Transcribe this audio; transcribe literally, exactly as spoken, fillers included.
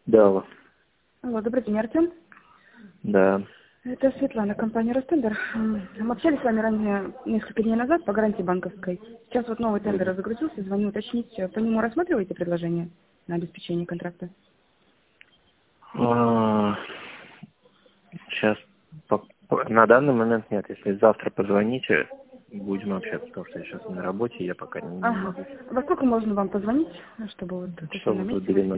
Да, алло. Алло, добрый день, Артем. Да. Это Светлана, компания «Ростендер». М, Мы общались с вами ранее, несколько дней назад, по гарантии банковской. Сейчас вот новый тендер Мгм. разгрузился, звоню уточнить, по нему рассматриваете предложение на обеспечение контракта? А, Сейчас по- по- на данный момент нет. Если завтра позвоните, будем общаться, потому что я сейчас на работе, я пока не, не Ага. могу. Во сколько можно вам позвонить, чтобы вот точно Часов на в месте двенадцать. быть?